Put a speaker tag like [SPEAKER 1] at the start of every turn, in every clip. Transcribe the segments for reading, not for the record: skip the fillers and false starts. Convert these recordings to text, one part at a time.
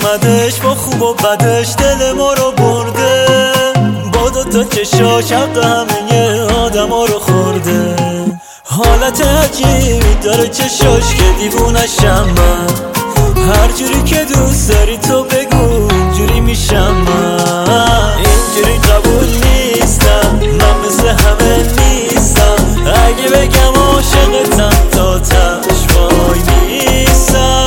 [SPEAKER 1] آمدش با خوب و بدش دل ما رو برده، با دوتا چشاش حق همه آدم ها رو خورده. حالت عجیبی داره چشاش که دیوونشم من، هر جوری که دوست داری تو بگو اینجوری میشم من. اینجوری قبول نیستم من، مثل همه نیستم، اگه بگم عاشقتم تا تش وای نیستم.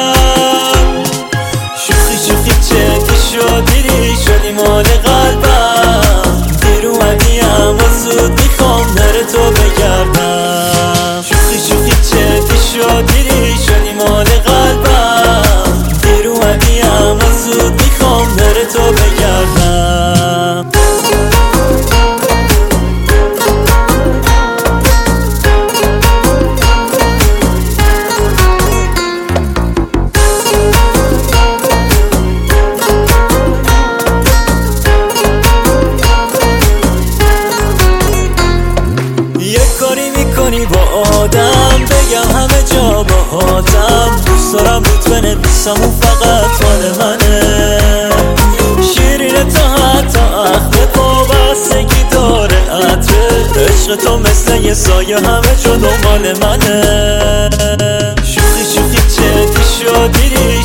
[SPEAKER 1] شوخی شوخی جدی شدی شدی مال قلبم، دیر اومدی اما زود میخوام در تو بگردم. شوخی شوخی جدی شدی مال قلبم، دیر اومدی اما زود میخوام در تو بگردم. با آدم بگم همه جا باهاتم، دوست دارم روت بنویسم اون فقط مال منه. شیرینه تا حتی اخمه پابستگی داره عطره، عشق تو مثل یه سایه همه جا دنبال منه. شوخی شوخی جدی